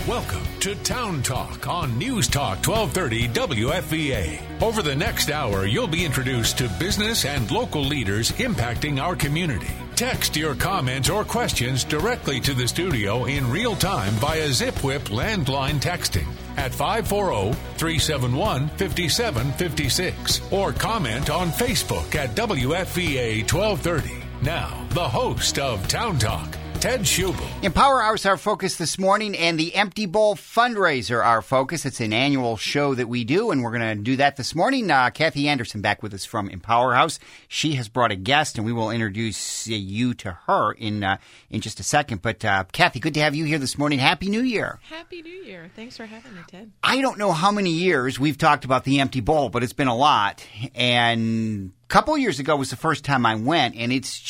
Welcome to Town Talk on News Talk 1230 WFVA. Over the next hour, you'll be introduced to business and local leaders impacting our community. Text your comments or questions directly to the studio in real time via ZipWhip landline texting at 540-371-5756 or comment on Facebook at WFVA 1230. Now, the host of Town Talk, Ted Schubel. Empower House, our focus this morning, and the Empty Bowl fundraiser, our focus. It's an annual show that we do, and we're going to do that this morning. Kathy Anderson back with us from Empower House. She has brought a guest, and we will introduce you to her in just a second. But Kathy, good to have you here this morning. Happy New Year. Happy New Year. Thanks for having me, Ted. I don't know how many years we've talked about the Empty Bowl, but it's been a lot. And a couple of years ago was the first time I went, and it's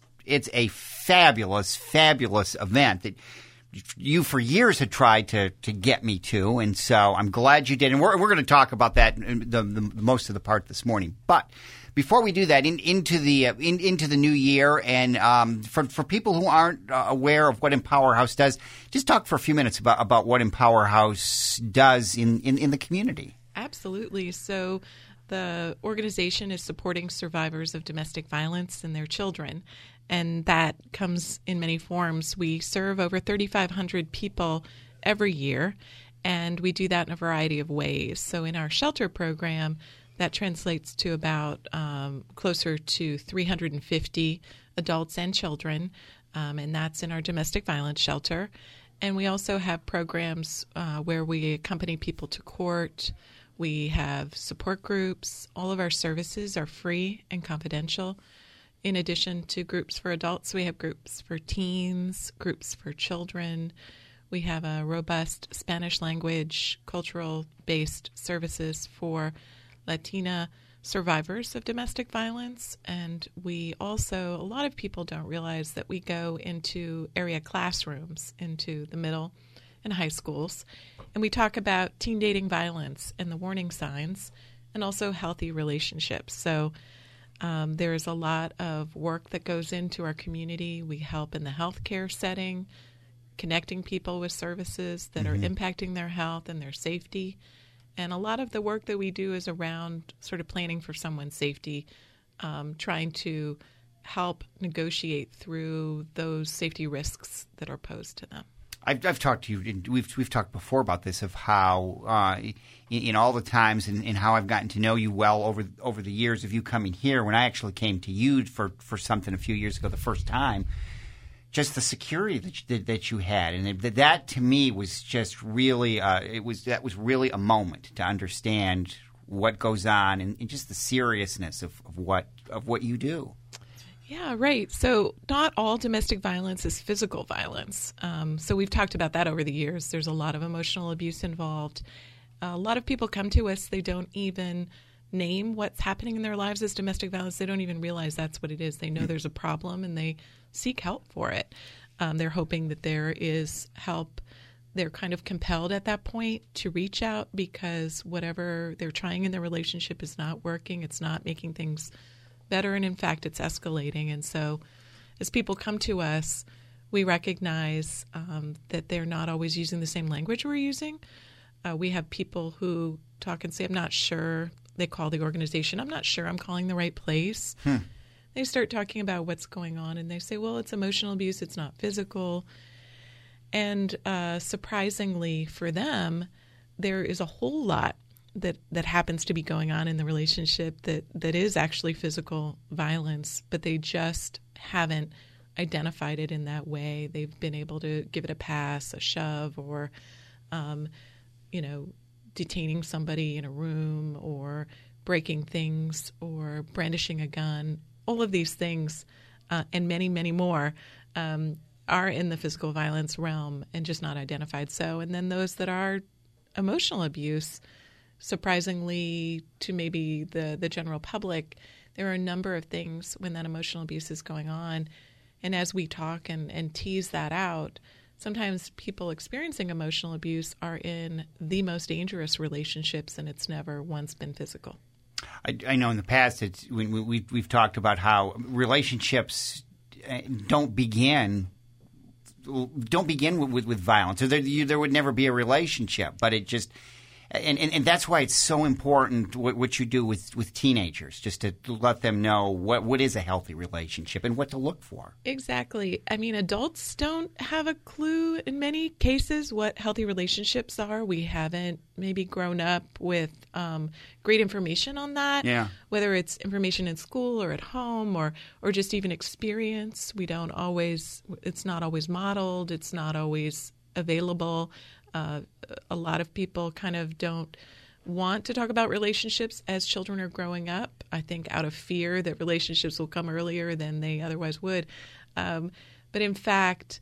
a fabulous, fabulous event that you for years had tried to get me to, and so I'm glad you did. And we're going to talk about that the most of the part this morning. But before we do that, into the new year, and for people who aren't aware of what Empower House does, just talk for a few minutes about what Empower House does in the community. Absolutely. So the organization is supporting survivors of domestic violence and their children. And that comes in many forms. We serve over 3,500 people every year, and we do that in a variety of ways. So in our shelter program, that translates to about closer to 350 adults and children, and that's in our domestic violence shelter. And we also have programs where we accompany people to court. We have support groups. All of our services are free and confidential. In addition to groups for adults, we have groups for teens, groups for children. We have a robust Spanish language, cultural-based services for Latina survivors of domestic violence. And we also, a lot of people don't realize that we go into area classrooms, into the middle and high schools, and we talk about teen dating violence and the warning signs, and also healthy relationships. So there's a lot of work that goes into our community. We help in the healthcare setting, connecting people with services that are impacting their health and their safety. And a lot of the work that we do is around sort of planning for someone's safety, trying to help negotiate through those safety risks that are posed to them. I've talked to you. We've talked before about this, of how in all the times and how I've gotten to know you well over the years of you coming here. When I actually came to you for something a few years ago, the first time, just the security that you had, and that to me was just really that was really a moment to understand what goes on and just the seriousness of what you do. Yeah, right. So not all domestic violence is physical violence. So we've talked about that over the years. There's a lot of emotional abuse involved. A lot of people come to us, they don't even name what's happening in their lives as domestic violence. They don't even realize that's what it is. They know there's a problem and they seek help for it. They're hoping that there is help. They're kind of compelled at that point to reach out because whatever they're trying in their relationship is not working. It's not making things better, and in fact, it's escalating. And so as people come to us, we recognize that they're not always using the same language we're using. We have people who talk and say, I'm not sure. They call the organization, I'm not sure I'm calling the right place. They start talking about what's going on, and they say, well, it's emotional abuse, it's not physical. And surprisingly for them, there is a whole lot that happens to be going on in the relationship that is actually physical violence, but they just haven't identified it in that way. They've been able to give it a pass, a shove, or, detaining somebody in a room, or breaking things, or brandishing a gun. All of these things, and many, many more, are in the physical violence realm and just not identified so. And then those that are emotional abuse, surprisingly to maybe the general public, there are a number of things when that emotional abuse is going on. And as we talk and tease that out, sometimes people experiencing emotional abuse are in the most dangerous relationships, and it's never once been physical. I know in the past we've talked about how relationships don't begin don't begin with violence, or there would never be a relationship. But it just and that's why it's so important what you do with teenagers, just to let them know what is a healthy relationship and what to look for. Exactly. I mean, adults don't have a clue in many cases what healthy relationships are. We haven't maybe grown up with great information on that. Yeah. Whether it's information in school or at home or just even experience. It's not always modeled. It's not always available. A lot of people kind of don't want to talk about relationships as children are growing up, I think out of fear that relationships will come earlier than they otherwise would. But in fact,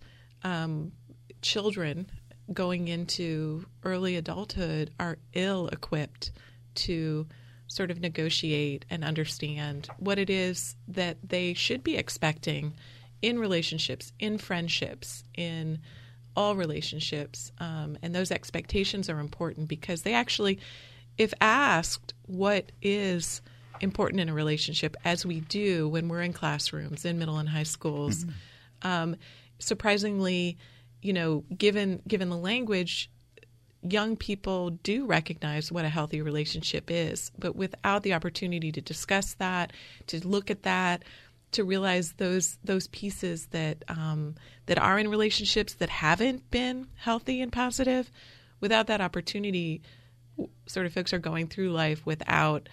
children going into early adulthood are ill-equipped to sort of negotiate and understand what it is that they should be expecting in relationships, in friendships, in all relationships, and those expectations are important because they actually, if asked what is important in a relationship, as we do when we're in classrooms, in middle and high schools, surprisingly, given the language, young people do recognize what a healthy relationship is, but without the opportunity to discuss that, to look at that, to realize those pieces that are in relationships that haven't been healthy and positive, without that opportunity, sort of folks are going through life without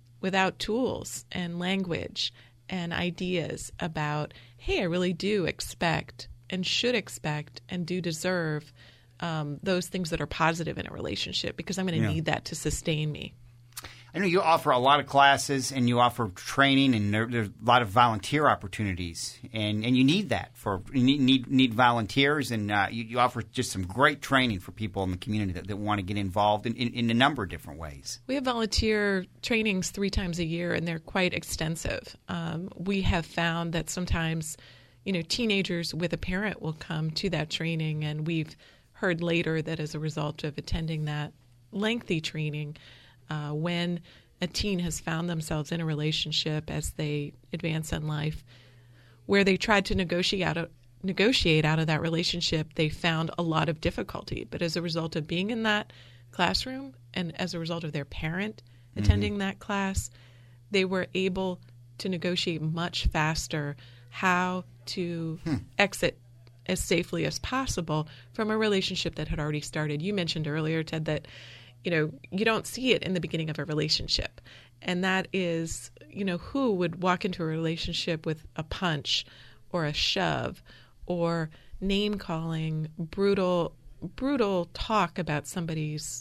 tools and language and ideas about, hey, I really do expect and should expect and do deserve those things that are positive in a relationship because I'm going to need that to sustain me. I know you offer a lot of classes and you offer training, and there's a lot of volunteer opportunities, and you need that you need volunteers, and you offer just some great training for people in the community that want to get involved in a number of different ways. We have volunteer trainings 3 times a year, and they're quite extensive. We have found that sometimes, teenagers with a parent will come to that training, and we've heard later that as a result of attending that lengthy training, when a teen has found themselves in a relationship as they advance in life, where they tried to negotiate out of that relationship, they found a lot of difficulty. But as a result of being in that classroom and as a result of their parent attending that class, they were able to negotiate much faster how to exit as safely as possible from a relationship that had already started. You mentioned earlier, Ted, that you don't see it in the beginning of a relationship. And that is, who would walk into a relationship with a punch or a shove or name-calling, brutal talk about somebody's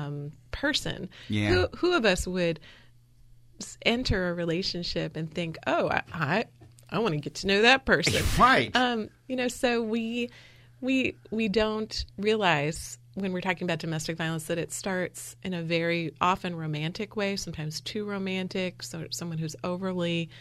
person? Yeah. Who of us would enter a relationship and think, oh, I want to get to know that person? Right. So we don't realize when we're talking about domestic violence that it starts in a very often romantic way, sometimes too romantic, so someone who's overly,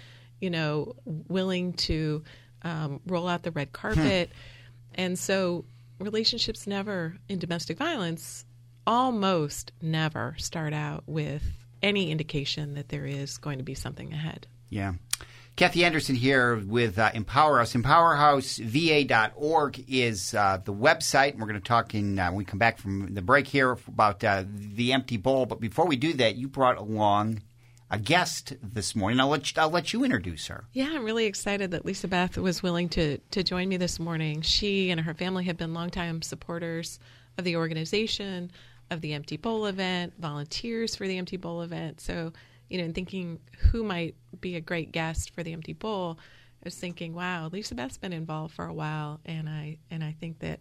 willing to roll out the red carpet. And so relationships in domestic violence, almost never start out with any indication that there is going to be something ahead. Yeah. Kathy Anderson here with Empower House. EmpowerHouseVA.org is the website. And we're going to talk when we come back from the break here about the empty bowl. But before we do that, you brought along a guest this morning. I'll let you introduce her. Yeah, I'm really excited that Lisa Beth was willing to join me this morning. She and her family have been longtime supporters of the organization, of the Empty Bowl event, volunteers for the Empty Bowl event. So, in thinking who might be a great guest for the Empty Bowl, I was thinking, wow, Lisa Beth's been involved for a while, and I think that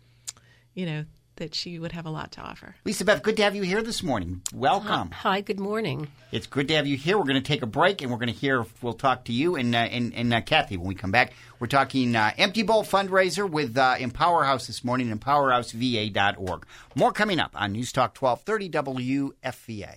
that she would have a lot to offer. Lisa Beth, good to have you here this morning. Welcome. Hi, good morning. It's good to have you here. We're going to take a break, and we'll talk to you and Kathy when we come back. We're talking Empty Bowl fundraiser with Empower House this morning, EmpowerHouseVA.org. More coming up on News Talk 1230 WFVA.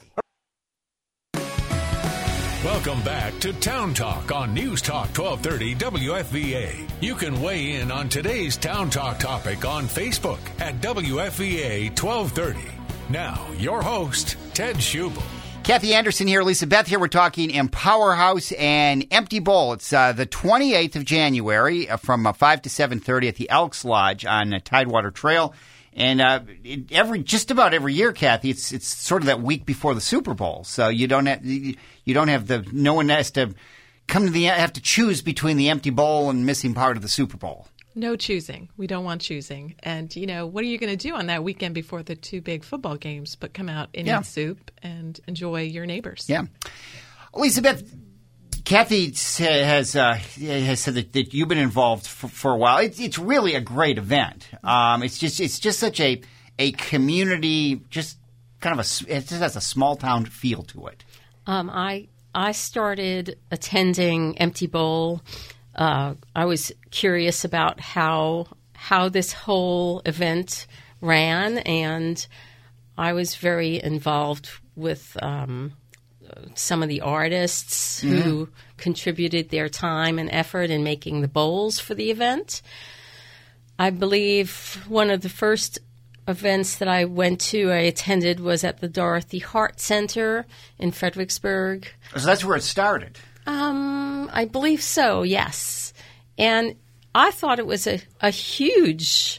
Welcome back to Town Talk on News Talk 1230 WFVA. You can weigh in on today's Town Talk topic on Facebook at WFVA 1230. Now, your host, Ted Schubel. Kathy Anderson here, Lisa Beth here. We're talking Empower House and Empty Bowl. It's the 28th of January from 5 to 7:30 at the Elks Lodge on Tidewater Trail. And just about every year, Kathy, it's sort of that week before the Super Bowl. So no one has to have to choose between the Empty Bowl and missing part of the Super Bowl. No choosing. We don't want choosing. And, what are you going to do on that weekend before the two big football games but come out and eat soup and enjoy your neighbors? Yeah. Elizabeth, Kathy has said that you've been involved for a while. It's really a great event. It's just such a community, just kind of it just has a small town feel to it. I started attending Empty Bowl. I was curious about how this whole event ran, and I was very involved with some of the artists who contributed their time and effort in making the bowls for the event. I believe one of the first events that I attended was at the Dorothy Hart Center in Fredericksburg. So that's where it started. I believe so, yes. And I thought it was a huge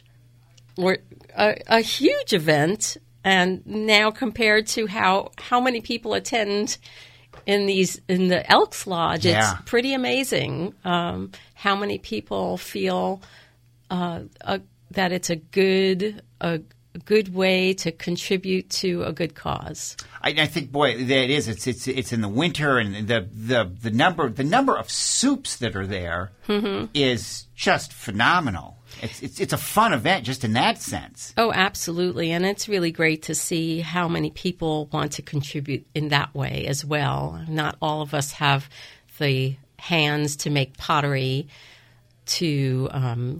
event. And now compared to how many people attend in the Elks Lodge, it's pretty amazing how many people feel that it's a good way to contribute to a good cause. I think, boy, it is. It's in the winter, and the number of soups that are there is just phenomenal. It's a fun event just in that sense. Oh, absolutely. And it's really great to see how many people want to contribute in that way as well. Not all of us have the hands to make pottery, to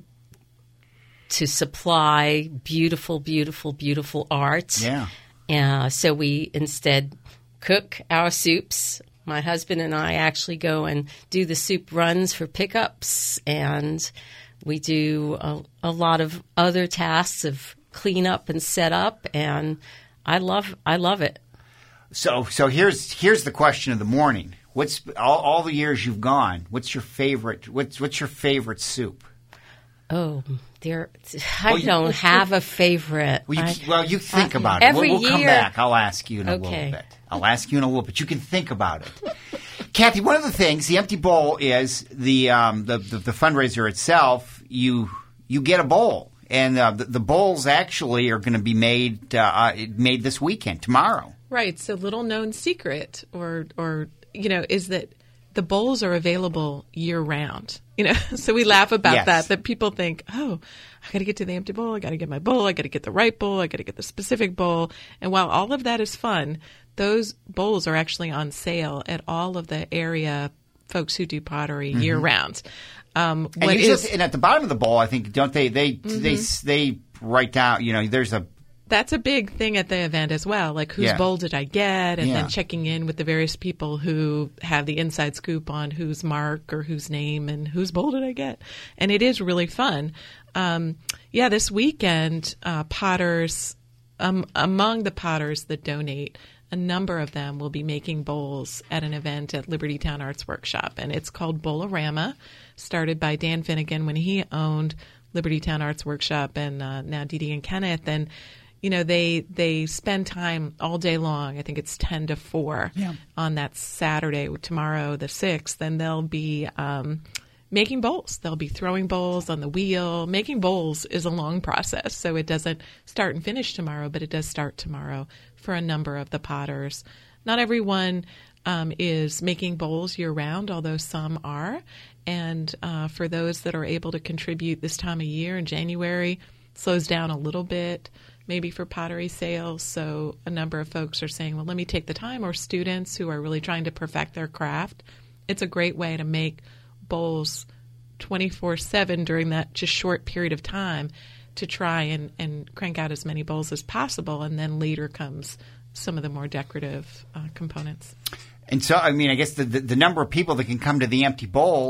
supply beautiful, beautiful, beautiful art. Yeah. So we instead cook our soups. My husband and I actually go and do the soup runs for pickups, and we do a lot of other tasks of cleanup and setup, and I love it. So here's the question of the morning. What's all the years you've gone? What's your favorite? What's your favorite soup? Oh, I don't have a favorite. Well, you think about it. We'll come back. I'll ask you in a little bit. You can think about it. Kathy, one of the things, the Empty Bowl is the fundraiser itself. You get a bowl, and the bowls actually are going to be made this weekend, tomorrow. Right. So, little known secret, or is that the bowls are available year round. So we laugh about that people think, oh, I got to get to the Empty Bowl. I got to get my bowl. I got to get the right bowl. I got to get the specific bowl. And while all of that is fun, those bowls are actually on sale at all of the area folks who do pottery year round. And at the bottom of the bowl, I think, don't they write down, there's a... That's a big thing at the event as well, like whose bowl did I get, and then checking in with the various people who have the inside scoop on whose mark or whose name and whose bowl did I get. And it is really fun. This weekend, potters, among the potters that donate, a number of them will be making bowls at an event at Liberty Town Arts Workshop, and it's called Bowl-orama, started by Dan Finnegan when he owned Liberty Town Arts Workshop, and now Dee Dee and Kenneth, and they spend time all day long. I think it's 10 to 4 on that Saturday, tomorrow the 6th, and they'll be making bowls. They'll be throwing bowls on the wheel. Making bowls is a long process, so it doesn't start and finish tomorrow, but it does start tomorrow for a number of the potters. Not everyone is making bowls year-round, although some are. And for those that are able to contribute this time of year in January, slows down a little bit, maybe for pottery sales. So a number of folks are saying, well, let me take the time, or students who are really trying to perfect their craft. It's a great way to make bowls 24/7 during that just short period of time to try and crank out as many bowls as possible. And then later comes some of the more decorative components. And so, I mean, I guess the number of people that can come to the Empty Bowl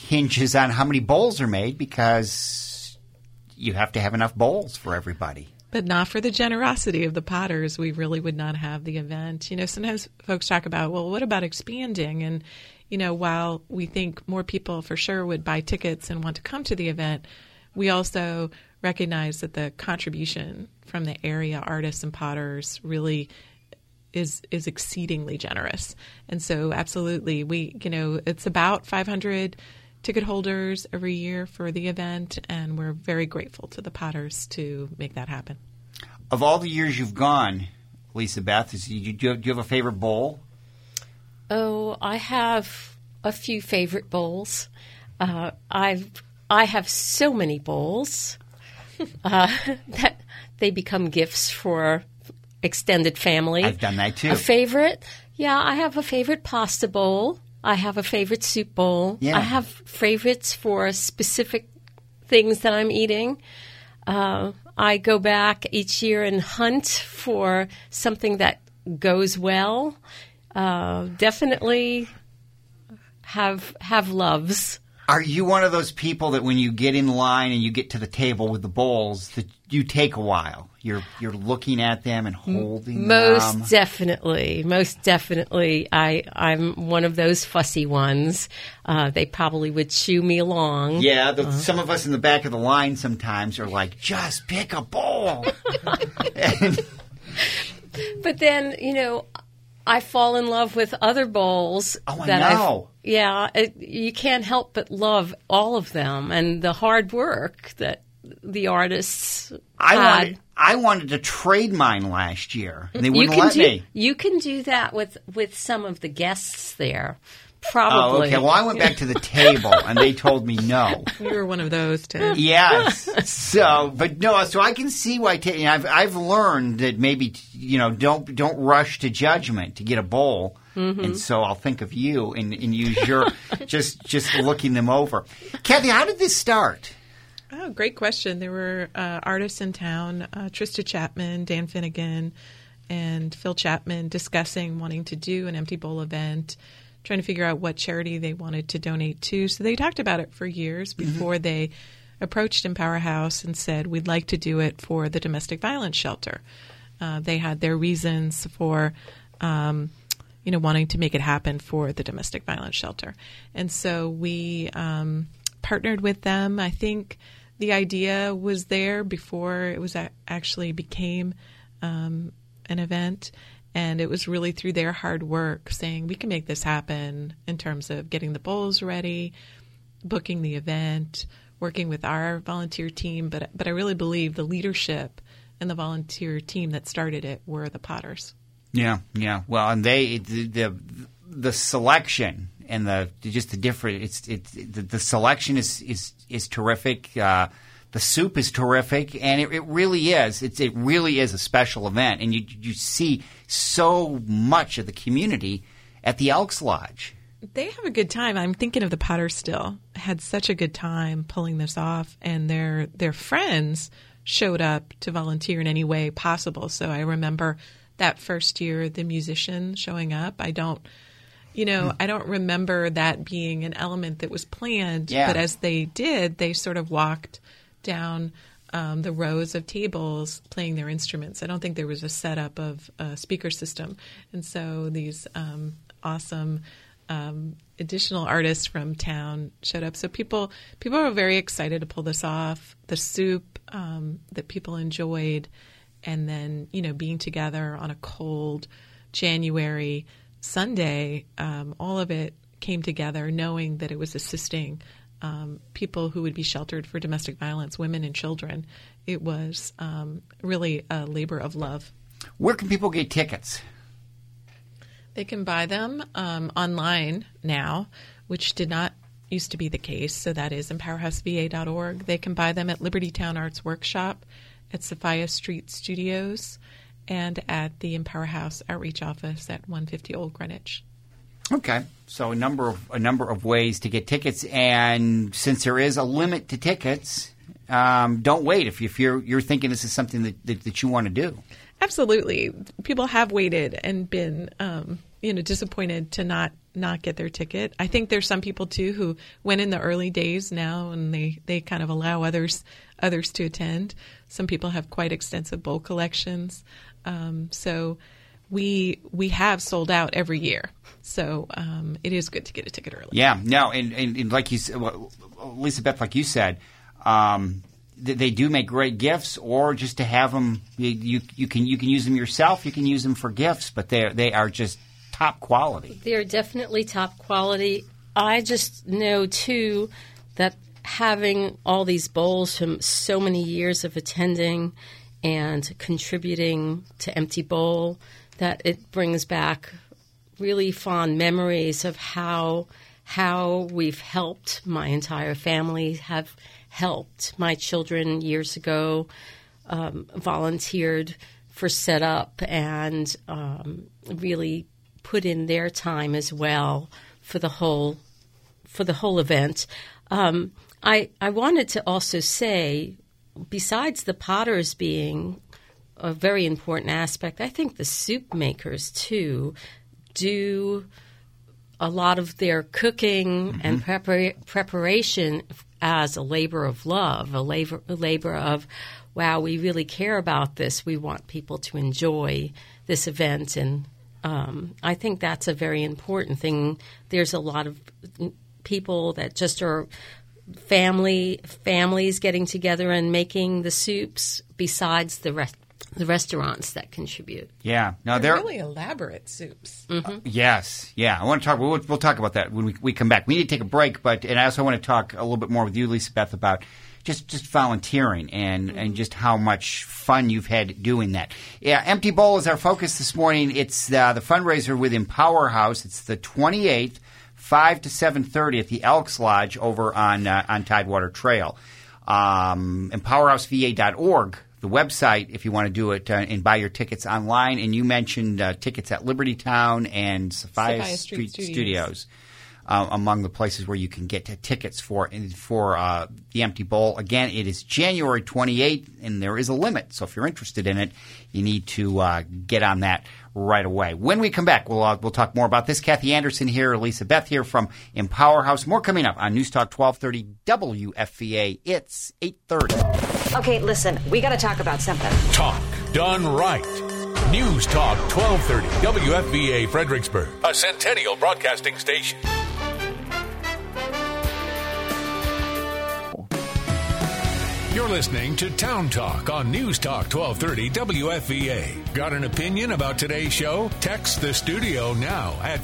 hinges on how many bowls are made, because you have to have enough bowls for everybody. But not for the generosity of the Potters, we really would not have the event. Sometimes folks talk about, well, what about expanding? And, while we think more people for sure would buy tickets and want to come to the event, we also recognize that the contribution from the area artists and potters really is exceedingly generous. And so absolutely, it's about 500 ticket holders every year for the event, and we're very grateful to the Potters to make that happen. Of all the years you've gone, Lisa Beth, do you have a favorite bowl? Oh, I have a few favorite bowls. I have so many bowls that they become gifts for extended family. I've done that too. A favorite? Yeah, I have a favorite pasta bowl. I have a favorite soup bowl. Yeah. I have favorites for specific things that I'm eating. I go back each year and hunt for something that goes well. Definitely have loves. Are you one of those people that when you get in line and you get to the table with the bowls, that you take a while? You're looking at them and holding them? Most definitely. I'm one of those fussy ones. They probably would shoo me along. Yeah, some of us in the back of the line sometimes are like, just pick a bowl. But then, I fall in love with other bowls. Oh, I know. You can't help but love all of them and the hard work that the artists had. I wanted to trade mine last year, and they wouldn't let me. You can do that with some of the guests there. Probably. Oh, okay. Well, I went back to the table, and they told me no. You were one of those, too. Yes. So I can see why. I've learned that maybe don't rush to judgment to get a bowl, and so I'll think of you and use your just looking them over. Kathy, how did this start? Oh, great question. There were artists in town, Trista Chapman, Dan Finnegan, and Phil Chapman discussing wanting to do an Empty Bowl event, trying to figure out what charity they wanted to donate to. So they talked about it for years before they approached Empower House and said, we'd like to do it for the domestic violence shelter. They had their reasons for wanting to make it happen for the domestic violence shelter. And so we partnered with them. I think the idea was there before it was actually became an event. And it was really through their hard work saying, we can make this happen in terms of getting the bowls ready, booking the event, working with our volunteer team. But I really believe the leadership and the volunteer team that started it were the Potters. Yeah. Well, and the selection and the selection is terrific. The soup is terrific, and it really is. It really is a special event, and you see so much of the community at the Elks Lodge. They have a good time. I'm thinking of the Potters still. Had such a good time pulling this off, and their friends showed up to volunteer in any way possible. So I remember that first year, the musician showing up. I don't remember that being an element that was planned, but as they did, they sort of walked down the rows of tables playing their instruments. I don't think there was a setup of a speaker system. And so these awesome additional artists from town showed up. So people were very excited to pull this off. The soup that people enjoyed, and then, being together on a cold January Sunday, all of it came together knowing that it was assisting people who would be sheltered for domestic violence, women and children. It was really a labor of love. Where can people get tickets? They can buy them online now, which did not used to be the case. So that is empowerhouseva.org. They can buy them at Libertytown Arts Workshop, at Sophia Street Studios, and at the Empower House Outreach Office at 150 Old Greenwich. Okay, so a number of ways to get tickets, and since there is a limit to tickets, don't wait if you're thinking this is something that you want to do. Absolutely, people have waited and been disappointed to not get their ticket. I think there's some people too who went in the early days now, and they kind of allow others others to attend. Some people have quite extensive bowl collections. So we have sold out every year. So it is good to get a ticket early. Yeah, no, and like you said, Lisa Beth, like you said, they do make great gifts, or just to have them. You can use them yourself. You can use them for gifts, but they are just top quality. They're definitely top quality. I just know too that having all these bowls from so many years of attending and contributing to Empty Bowl, that it brings back really fond memories of how we've helped my entire family, have helped my children years ago, volunteered for setup, and really put in their time as well for the whole event. I wanted to also say, besides the potters being a very important aspect, I think the soup makers too do a lot of their cooking and preparation as a labor of love, a labor of, wow, we really care about this. We want people to enjoy this event, and I think that's a very important thing. There's a lot of people that just are families getting together and making the soups, besides the restaurants that contribute. Yeah, no, they're really elaborate soups. Yes, yeah. I want to talk. We'll talk about that when we come back. We need to take a break, and I also want to talk a little bit more with you, Lisa Beth, about just volunteering and just how much fun you've had doing that. Yeah, Empty Bowl is our focus this morning. It's the fundraiser with Empower House. It's the 28th, 5 to 7:30 at the Elks Lodge over on Tidewater Trail. EmpowerHouseVA.org, the website, if you want to do it and buy your tickets online. And you mentioned tickets at Liberty Town and Sophia Street Studios. Among the places where you can get tickets for the Empty Bowl. Again, it is January 28th, and there is a limit. So if you're interested in it, you need to get on that right away. When we come back, we'll talk more about this. Kathy Anderson here, Lisa Beth here from Empower House. More coming up on News Talk 1230 WFVA. It's 8:30. Okay, listen, we got to talk about something. Talk done right. News Talk 1230 WFVA Fredericksburg, a Centennial Broadcasting station. You're listening to Town Talk on News Talk 1230 WFVA. Got an opinion about today's show? Text the studio now at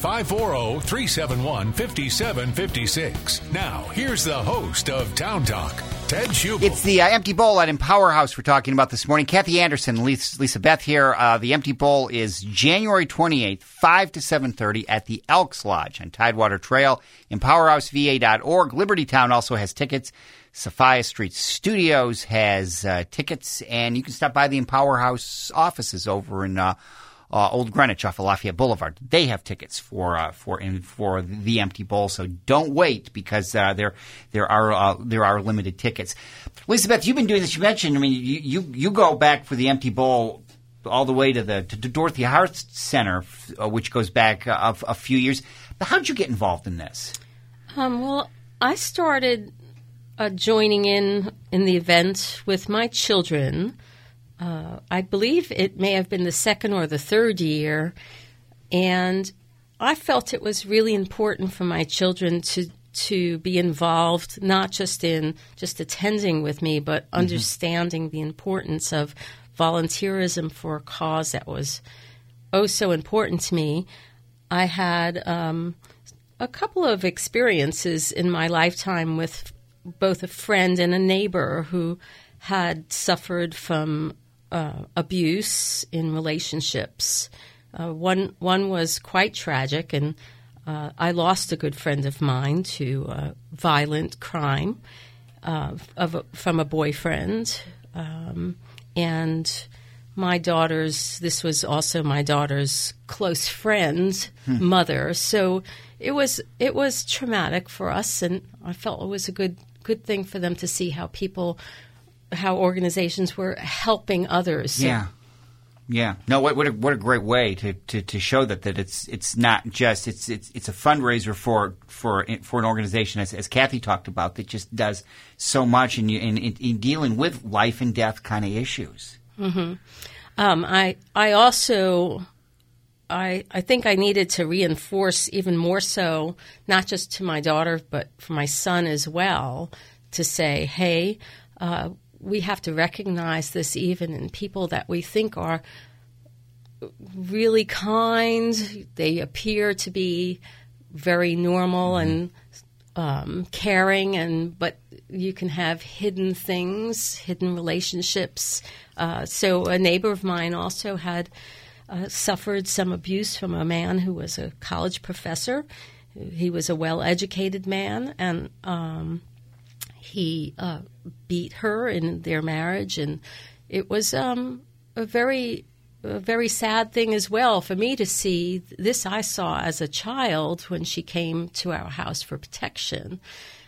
540-371-5756. Now, here's the host of Town Talk, Ted Schubel. It's the Empty Bowl at Empower House we're talking about this morning. Kathy Anderson, Lisa Beth here. The Empty Bowl is January 28th, 5 to 7:30 at the Elks Lodge on Tidewater Trail. EmpowerHouseVA.org. Liberty Town also has tickets. Sophia Street Studios has tickets, and you can stop by the Empower House offices over in Old Greenwich off of Lafayette Boulevard. They have tickets for the Empty Bowl, so don't wait, because there are limited tickets. Elizabeth, you've been doing this. You mentioned, I mean, you go back for the Empty Bowl all the way to Dorothy Hart Center, which goes back a few years. But how did you get involved in this? Well, I started joining in the event with my children. I believe it may have been the second or the third year, and I felt it was really important for my children to be involved, not just in just attending with me, but understanding the importance of volunteerism for a cause that was so important to me. I had a couple of experiences in my lifetime with both a friend and a neighbor who had suffered from abuse in relationships. One was quite tragic, and I lost a good friend of mine to violent crime from a boyfriend. And this was also my daughter's close friend's mother. So it was traumatic for us, and I felt it was a good thing for them to see how organizations were helping others. Yeah. Yeah. No. What a great way to show that it's not just it's a fundraiser for an organization as Kathy talked about that just does so much in dealing with life and death kind of issues. Mm-hmm. I also think I needed to reinforce even more so, not just to my daughter but for my son as well, to say, hey. We have to recognize this even in people that we think are really kind. They appear to be very normal and caring, but you can have hidden things, hidden relationships. So a neighbor of mine also had suffered some abuse from a man who was a college professor. He was a well-educated man, and he beat her in their marriage, and it was a very sad thing as well for me to see. This I saw as a child when she came to our house for protection.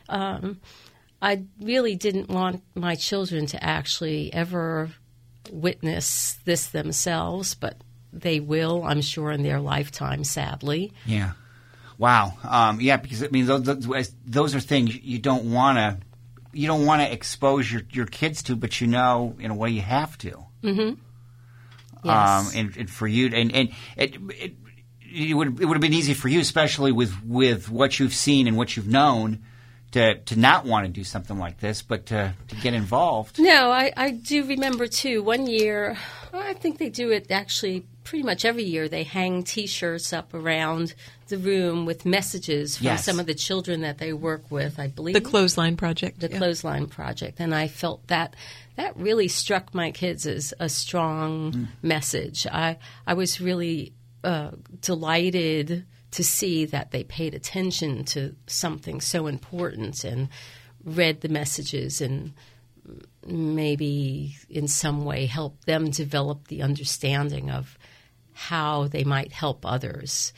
I really didn't want my children to actually ever witness this themselves, but they will, I'm sure, in their lifetime, sadly. Yeah. Wow. Yeah, because I mean, those are things you don't want to expose your kids to, but in a way you have to. Mm-hmm. Yes. And for you, and it would have been easy for you, especially with what you've seen and what you've known, to not want to do something like this, but to get involved. No, I do remember too. One year, I think they do it actually pretty much every year. They hang T-shirts up around the room with messages from some of the children that they work with, I believe. The Clothesline Project. The Clothesline Project. And I felt that really struck my kids as a strong message. I was really delighted to see that they paid attention to something so important and read the messages and maybe in some way help them develop the understanding of how they might help others.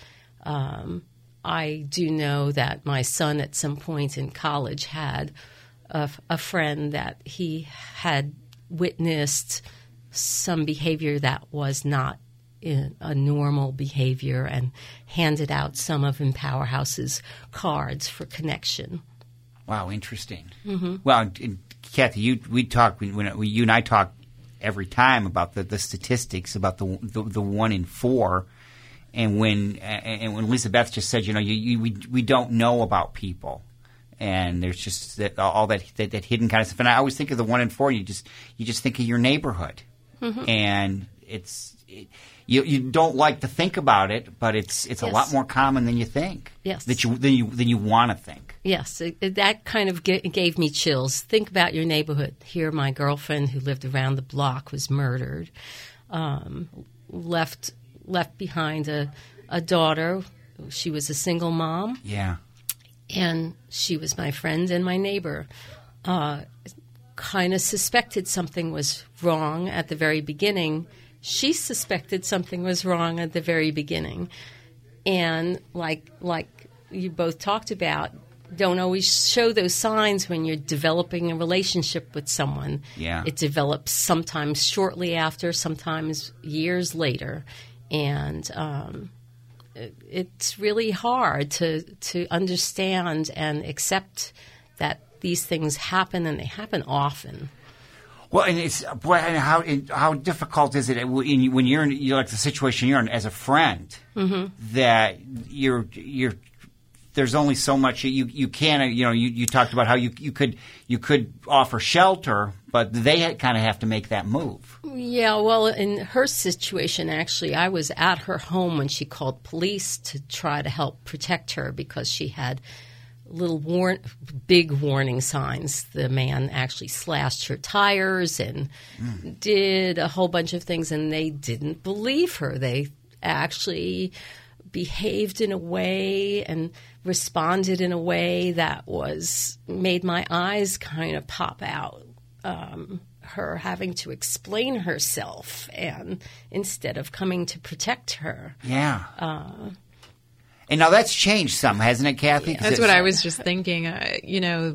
I do know that my son at some point in college had a friend that he had witnessed some behavior that was not a normal behavior and handed out some of Empower House's cards for connection. Wow, interesting. Mm-hmm. Well, Kathy, you and I talk every time about the statistics about the 1 in 4, and when Lisa Beth just said, we don't know about people, and there's just all that hidden kind of stuff. And I always think of the 1 in 4. You just think of your neighborhood, and you don't like to think about it, but it's a lot more common than you think. Yes, than you want to think. Yes, that kind of gave me chills. Think about your neighborhood. Here, my girlfriend who lived around the block was murdered, left behind a daughter. She was a single mom. Yeah, and she was my friend and my neighbor. Kind of suspected something was wrong at the very beginning. She suspected something was wrong at the very beginning. And like you both talked about, don't always show those signs when you're developing a relationship with someone. Yeah. It develops sometimes shortly after, sometimes years later. And it's really hard to understand and accept that these things happen, and they happen often. Well, and how difficult is it when you're in like the situation you're in as a friend, that you're there's only so much you can you talked about how you could offer shelter, but they kind of have to make that move. Yeah, well, in her situation, actually, I was at her home when she called police to try to help protect her because she had big warning signs. The man actually slashed her tires and did a whole bunch of things, and they didn't believe her. They actually behaved in a way and responded in a way that made my eyes kind of pop out. Her having to explain herself, and instead of coming to protect her. Yeah. And now that's changed some, hasn't it, Kathy? That's what I was just thinking.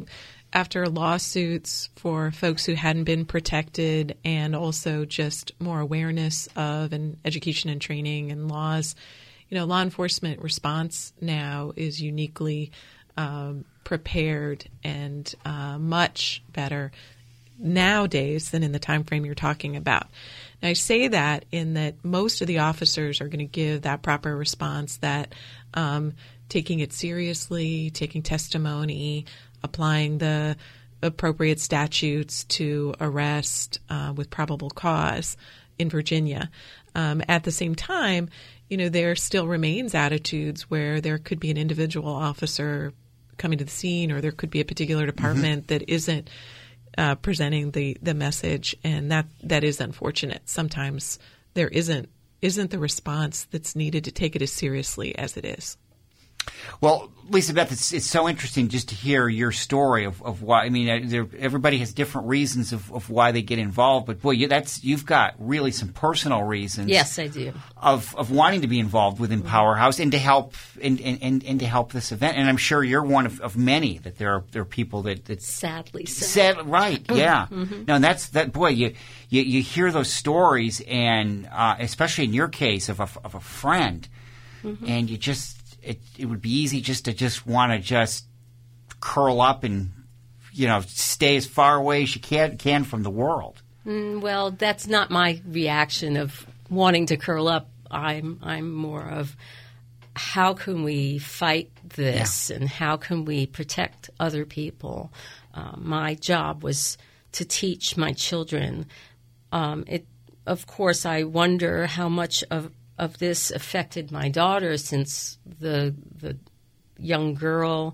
after lawsuits for folks who hadn't been protected, and also just more awareness of and education and training and laws, law enforcement response now is uniquely prepared and much better nowadays than in the time frame you're talking about. Now, I say that in that most of the officers are going to give that proper response, that taking it seriously, taking testimony, applying the appropriate statutes to arrest with probable cause in Virginia. At the same time, there still remains attitudes where there could be an individual officer coming to the scene, or there could be a particular department that isn't presenting the message, and that is unfortunate. Sometimes there isn't the response that's needed to take it as seriously as it is. Well, Lisa Beth, it's so interesting just to hear your story of why. I mean, everybody has different reasons of why they get involved, but boy, you've got really some personal reasons. Yes, I do. Of wanting to be involved within Powerhouse and to help and to help this event. And I'm sure you're one of many that there are people that sadly so. Right, yeah. No, and that's that. Boy, you hear those stories, and especially in your case of a friend, and you just. It would be easy just to want to just curl up and stay as far away as you can from the world. Well, that's not my reaction of wanting to curl up. I'm more of how can we fight this and how can we protect other people. My job was to teach my children. Of course, I wonder how much of this affected my daughter, since the young girl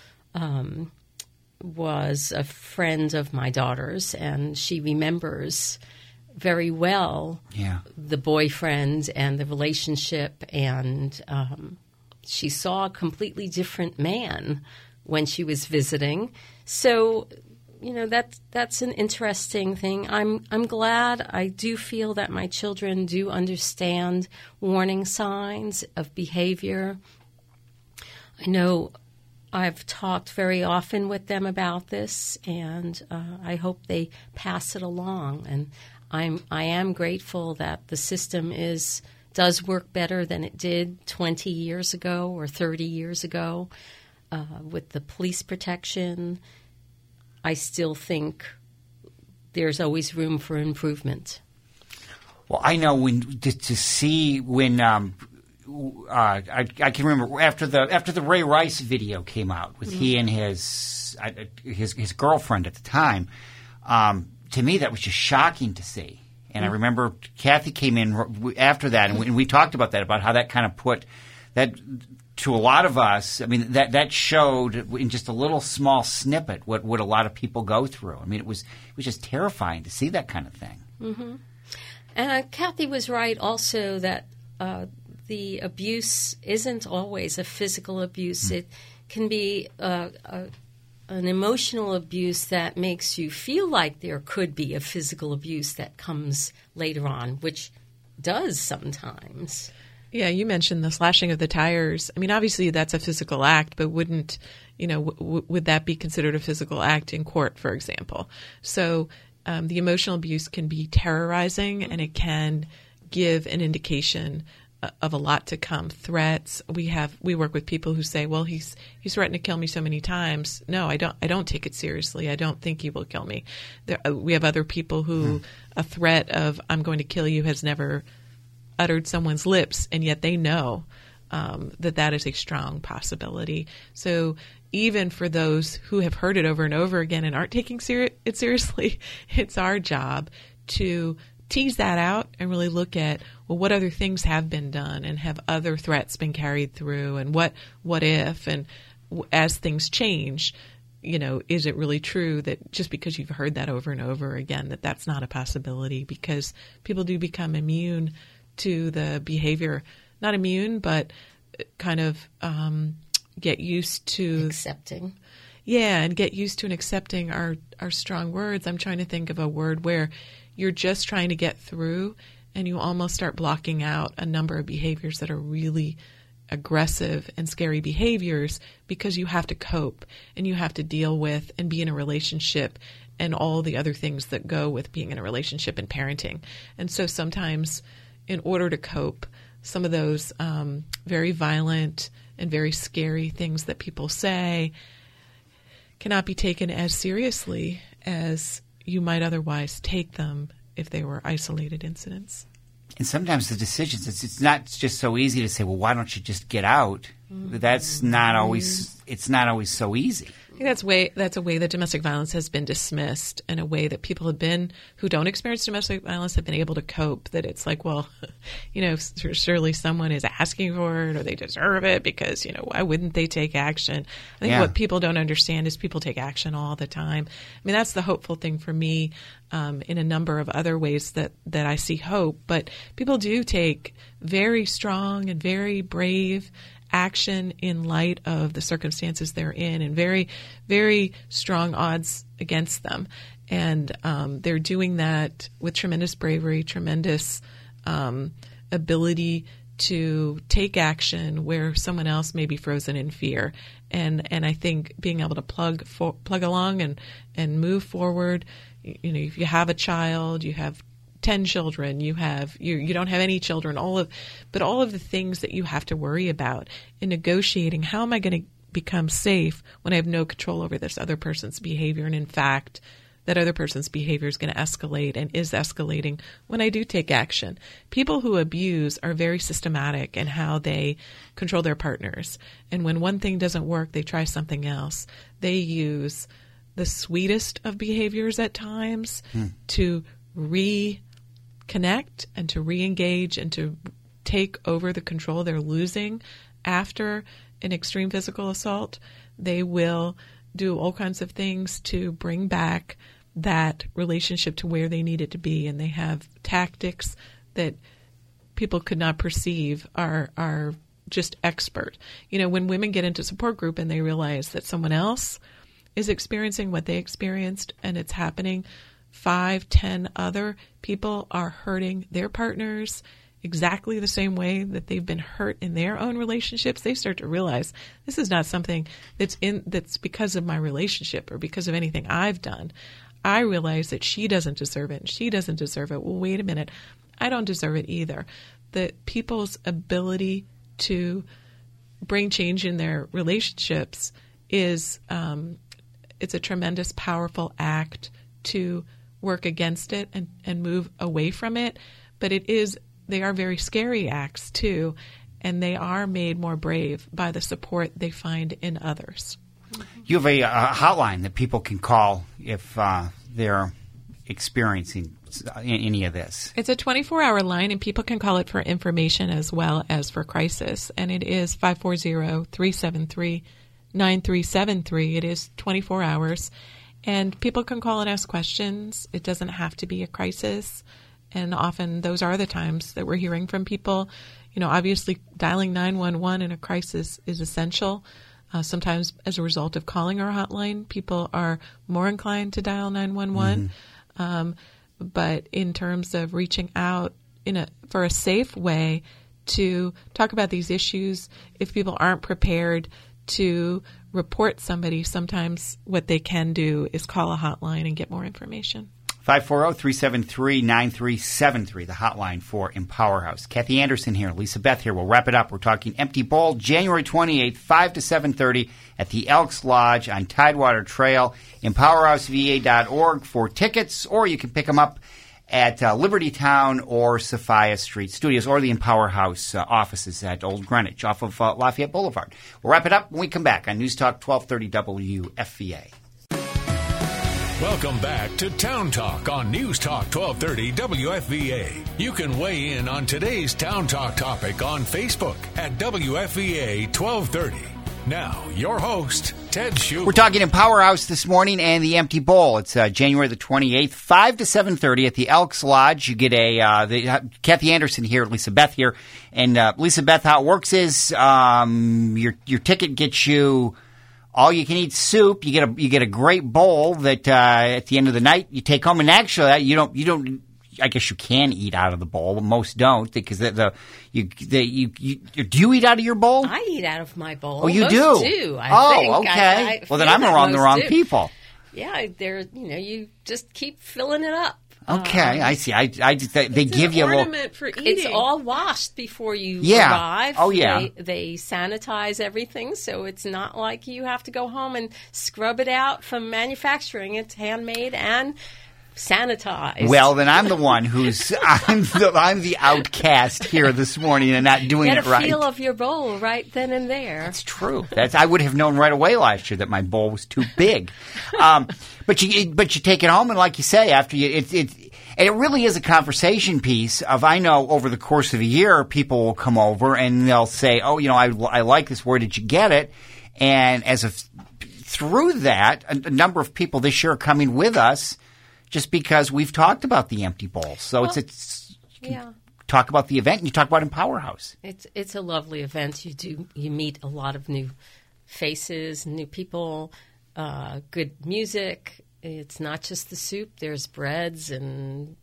was a friend of my daughter's, and she remembers very well the boyfriend and the relationship, and she saw a completely different man when she was visiting. So that's an interesting thing. I'm glad. I do feel that my children do understand warning signs of behavior. I know I've talked very often with them about this, and I hope they pass it along. And I am grateful that the system does work better than it did 20 years ago or 30 years ago with the police protection. I still think there's always room for improvement. Well, I know when I can remember after the Ray Rice video came out with he and his girlfriend at the time. To me, that was just shocking to see. And I remember Kathy came in after that, and we talked about that, about how that kind of put that. To a lot of us, I mean, that showed in just a little small snippet what a lot of people go through. I mean, it was just terrifying to see that kind of thing. Mm-hmm. And Kathy was right also that the abuse isn't always a physical abuse. It can be an emotional abuse that makes you feel like there could be a physical abuse that comes later on, which does sometimes. Yeah, you mentioned the slashing of the tires. I mean, obviously that's a physical act, but wouldn't, would that be considered a physical act in court, for example? So the emotional abuse can be terrorizing, and it can give an indication of a lot to come. Threats. We work with people who say, well, he's threatened to kill me so many times. No, I don't take it seriously. I don't think he will kill me. We have other people who a threat of I'm going to kill you has never uttered someone's lips, and yet they know that is a strong possibility. So even for those who have heard it over and over again and aren't taking it seriously, it's our job to tease that out and really look at, well, what other things have been done, and have other threats been carried through, and what if, and as things change, is it really true that just because you've heard that over and over again, that's not a possibility? Because people do become immune to the behavior, not immune, but kind of get used to accepting. Yeah, and get used to and accepting are strong words. I'm trying to think of a word where you're just trying to get through, and you almost start blocking out a number of behaviors that are really aggressive and scary behaviors because you have to cope and you have to deal with and be in a relationship and all the other things that go with being in a relationship and parenting. And so sometimes in order to cope, some of those very violent and very scary things that people say cannot be taken as seriously as you might otherwise take them if they were isolated incidents. And sometimes the decisions, it's not just so easy to say, well, why don't you just get out? That's not always, it's not always so easy. I think that's a way that domestic violence has been dismissed, and a way that people have been, who don't experience domestic violence, have been able to cope. That it's like, well, surely someone is asking for it or they deserve it because, why wouldn't they take action? I think what people don't understand is people take action all the time. I mean, that's the hopeful thing for me in a number of other ways that I see hope. But people do take very strong and very brave action in light of the circumstances they're in, and very, very strong odds against them. And they're doing that with tremendous bravery, tremendous ability to take action where someone else may be frozen in fear. And I think being able to plug along and move forward. If you have a child, you have 10 children, you don't have any children, but all of the things that you have to worry about in negotiating, how am I going to become safe when I have no control over this other person's behavior? And in fact, that other person's behavior is going to escalate and is escalating when I do take action. People who abuse are very systematic in how they control their partners. And when one thing doesn't work, they try something else. They use the sweetest of behaviors at times to reconnect and to re-engage and to take over the control they're losing after an extreme physical assault. They will do all kinds of things to bring back that relationship to where they need it to be. And they have tactics that people could not perceive are just expert. When women get into support group and they realize that someone else is experiencing what they experienced and it's happening, 5, 10 other people are hurting their partners exactly the same way that they've been hurt in their own relationships, they start to realize this is not something that's because of my relationship or because of anything I've done. I realize that she doesn't deserve it and she doesn't deserve it. Well, wait a minute. I don't deserve it either. That people's ability to bring change in their relationships is it's a tremendous, powerful act to work against it and move away from it. But they are very scary acts too, and they are made more brave by the support they find in others. You have a hotline that people can call if they're experiencing any of this. It's a 24-hour line, and people can call it for information as well as for crisis. And it is 540-373-9373. It is 24 hours. And people can call and ask questions. It doesn't have to be a crisis. And often those are the times that we're hearing from people. Obviously dialing 911 in a crisis is essential. Sometimes as a result of calling our hotline, people are more inclined to dial 911. But in terms of reaching out for a safe way to talk about these issues, if people aren't prepared to report somebody, sometimes what they can do is call a hotline and get more information. 540-373-9373, the hotline for Empower House. Kathy Anderson here, Lisa Beth here. We'll wrap it up. We're talking Empty Bowl, January 28th, 5 to 7:30 at the Elks Lodge on Tidewater Trail. EmpowerHouseVA.org for tickets, or you can pick them up at Liberty Town or Sophia Street Studios, or the Empower House offices at Old Greenwich off of Lafayette Boulevard. We'll wrap it up when we come back on News Talk 1230 WFVA. Welcome back to Town Talk on News Talk 1230 WFVA. You can weigh in on today's Town Talk topic on Facebook at WFVA 1230. Now, your host, Ted Shue. We're talking Empower House this morning and the Empty Bowl. It's January the 28th, 5 to 7:30 at the Elks Lodge. You get Kathy Anderson here, Lisa Beth here. And Lisa Beth, how it works is your ticket gets you all you can eat soup. You get a great bowl that at the end of the night you take home. And actually, you I guess you can eat out of the bowl, but most don't because do you eat out of your bowl? I eat out of my bowl. Oh, you Most do? I think. Okay. I well, then feel I'm that around the most wrong do. people. Yeah, you just keep filling it up. Okay, I see. I just they give you a little. For eating. It's all washed before you Yeah. arrive. Oh, yeah. They sanitize everything, so it's not like you have to go home and scrub it out from manufacturing. It's handmade and sanitized. Well, then I'm the one who's I'm the outcast here this morning and not doing Get it a right. feel of your bowl right then and there. That's true. I would have known right away last year that my bowl was too big. But you take it home and like you say, after you and it really is a conversation piece of, I know over the course of a year, people will come over and they'll say, oh, I like this. Where did you get it? And through that, a number of people this year are coming with us just because we've talked about the empty bowl. So talk about the event and you talk about Empower House. It's a lovely event. You meet a lot of new faces, new people, good music. It's not just the soup. There's breads and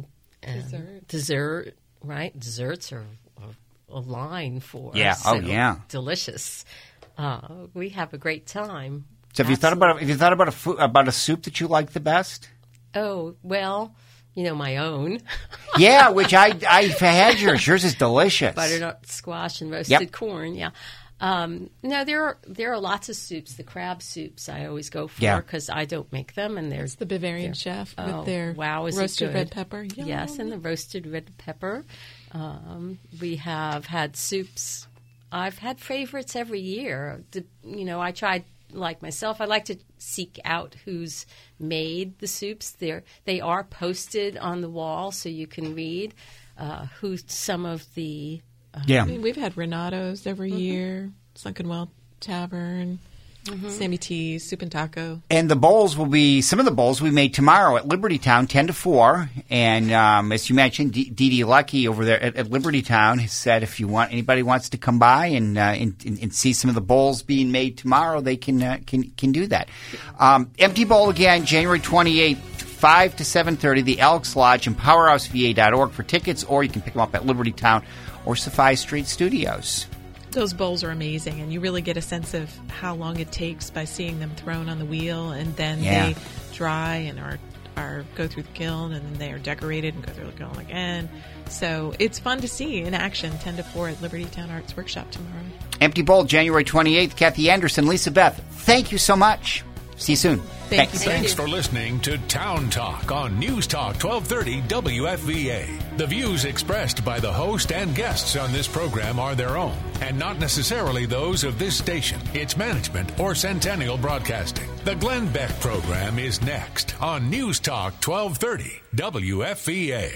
dessert, right? Desserts are a line for us. Yeah. Oh, so yeah. Delicious. We have a great time. So have you thought about a soup that you like the best? Oh, well, my own. Yeah, which I've had yours. Yours is delicious. Butternut squash and roasted corn, yeah. No, there are lots of soups. The crab soups I always go for because I don't make them, and there's the Bavarian chef with their roasted red pepper. Yum. Yes, and the roasted red pepper. We have had soups. I've had favorites every year. I tried. Like myself, I like to seek out who's made the soups. They are posted on the wall, so you can read who some of the. I mean, we've had Renato's every year, Sunken Well Tavern, Sammy T's, Soup and Taco. And some of the bowls we made tomorrow at Liberty Town, 10 to 4. And as you mentioned, Dee Dee Lucky over there at Liberty Town has said if anybody wants to come by and see some of the bowls being made tomorrow, they can do that. Empty Bowl again, January 28th. 5 to 7:30, the Elks Lodge and PowerhouseVA.org for tickets, or you can pick them up at Liberty Town or Sophia Street Studios. Those bowls are amazing, and you really get a sense of how long it takes by seeing them thrown on the wheel, and then they dry and are go through the kiln, and then they are decorated and go through the kiln again. So it's fun to see in action, 10 to 4 at Liberty Town Arts Workshop tomorrow. Empty Bowl, January 28th. Kathy Anderson, Lisa Beth, thank you so much. See you soon. Thanks. Thanks for listening to Town Talk on News Talk 1230 WFVA. The views expressed by the host and guests on this program are their own and not necessarily those of this station, its management, or Centennial Broadcasting. The Glenn Beck program is next on News Talk 1230 WFVA.